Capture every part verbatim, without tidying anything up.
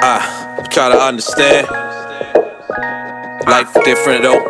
Ah, uh, try to understand. Life different though.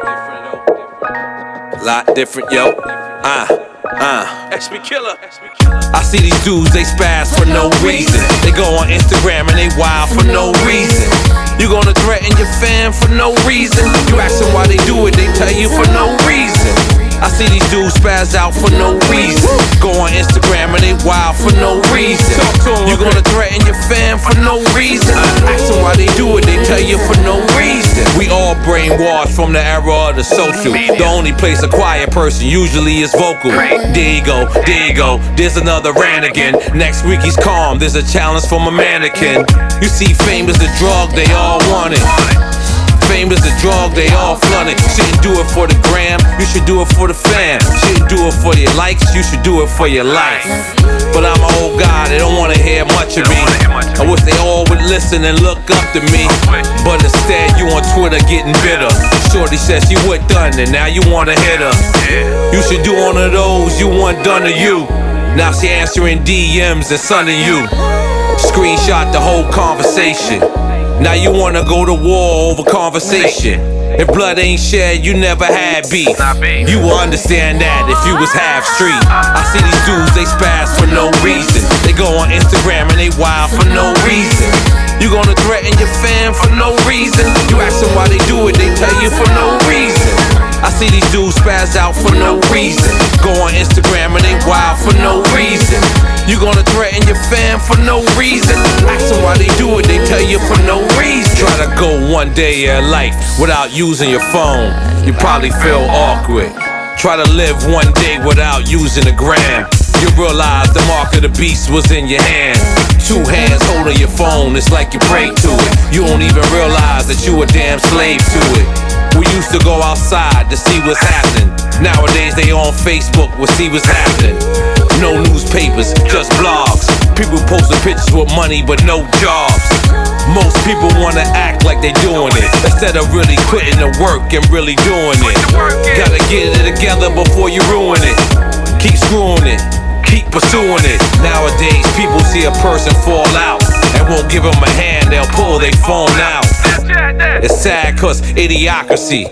Lot different, yo. Ah, uh, ah. Uh. X B Killer. I see these dudes, they spaz for no reason. They go on Instagram and they wild for no reason. You gonna threaten your fam for no reason. You ask them why they do it, they tell you for no reason. I see these dudes spaz out for no reason. Go on Instagram and they wild for no reason. You gonna threaten your fam for no reason. Ask them why they do it, they tell you for no reason. We all brainwashed from the era of the social. The only place a quiet person usually is vocal. There you go, there you go, there's another rant again. Next week he's calm, there's a challenge from a mannequin. You see fame is the drug they all want it. Fame is a drug, they all flaunt it. Shouldn't do it for the gram, you should do it for the fam. Shouldn't do it for your likes, you should do it for your life. But I'm an old guy, they don't wanna hear much of me. I wish they all would listen and look up to me. But instead, you on Twitter getting bitter. Shorty says she was done and now you wanna hit her. You should do one of those you want done to you. Now she answering D Ms and sunning you. Screenshot the whole conversation. Now you wanna go to war over conversation. If blood ain't shed, you never had beef. You will understand that if you was half street. I see these dudes, they spaz for no reason. They go on Instagram and they wild for no reason. You gonna threaten your fam for no reason. You ask them why they do it, they tell you for no reason. I see these dudes spaz out for no reason. Go on Instagram and they wild for no reason. You gonna threaten your fam for no reason. Ask them why they do it, they tell you for no reason. Try to go one day of your life without using your phone, you probably feel awkward. Try to live one day without using a gram. You realize the mark of the beast was in your hand. Two hands holding your phone, it's like you pray to it. You don't even realize that you a damn slave to it. We used to go outside to see what's happening. Nowadays they on Facebook, we'll see what's happening. No newspapers, just blogs. People posting pictures with money but no jobs. Most people wanna act like they doing it instead of really putting the work and really doing it. Gotta get it together before you ruin it. Keep screwing it, keep pursuing it. Nowadays people see a person fall out and won't give them a hand, they'll pull their phone out. It's sad cause idiocracy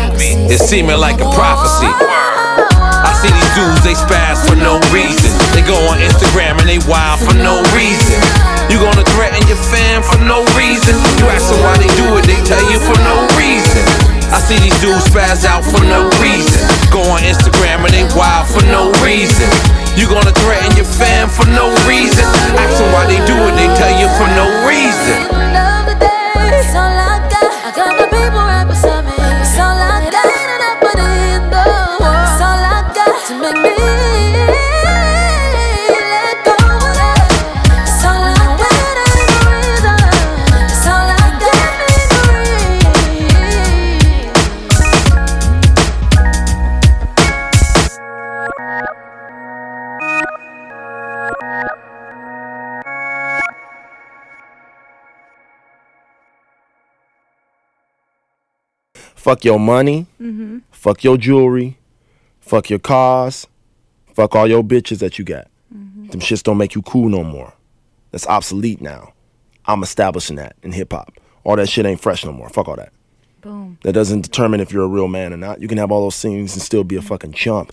is seeming like a prophecy. I see these dudes, they spaz for no reason. They go on Instagram and they wild for no reason. You gonna threaten your fam for no reason. You ask them why they do it, they tell you for no reason. I see these dudes spaz out for no reason. Go on Instagram and they wild for no reason. You gonna threaten your fam for no reason. Ask them why they do it, they tell you for no reason. It's all I got. I got my people right beside me. It's all I got. And I put it in the world. It's all I got to make me let go of that. It's all I got. Ain't no reason. It's all I got. Fuck your money, mm-hmm. Fuck your jewelry, fuck your cars, fuck all your bitches that you got. Mm-hmm. Them shits don't make you cool no more. That's obsolete now. I'm establishing that in hip-hop. All that shit ain't fresh no more. Fuck all that. Boom. That doesn't determine if you're a real man or not. You can have all those things and still be a fucking chump.